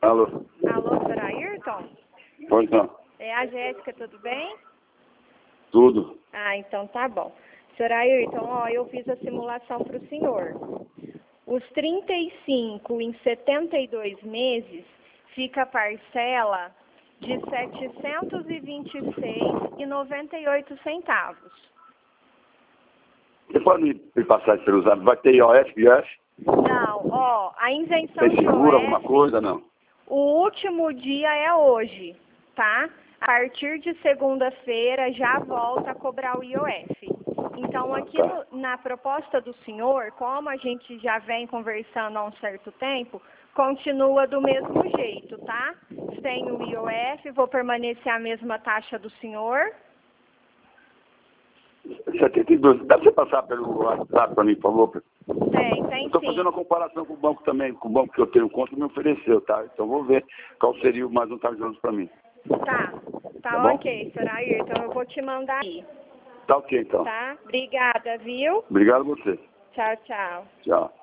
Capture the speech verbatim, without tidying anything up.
Alô? Alô, senhor Ayrton? Pois não. É a Jéssica, tudo bem? Tudo. Ah, então tá bom. Senhor Ayrton, ó, eu fiz a simulação para o senhor. Os trinta e cinco em setenta e dois meses fica a parcela de setecentos e vinte e seis reais e noventa e oito centavos. Você pode me, me passar esse usado? Vai ter I O F, I F? Não, ó, a isenção Tem de seguro, I O F, alguma coisa, não? o último dia é hoje, tá? A partir de segunda-feira já volta a cobrar o I O F. Então, aqui Tá. no, na proposta do senhor, como a gente já vem conversando há um certo tempo, continua do mesmo jeito, tá? Sem o I O F, vou permanecer a mesma taxa do senhor. setenta e dois. Dá pra você passar pelo WhatsApp para mim, por favor? Tem, tem Estou sim. fazendo uma comparação com o banco também, com o banco que eu tenho conta me ofereceu, tá? Então vou ver qual seria o mais vantajoso para mim. Tá, tá, Tá bom? ok, senhor Ayrton, eu vou te mandar aí, Tá ok, então. tá? Obrigada, viu? Obrigado a você. Tchau, tchau. Tchau.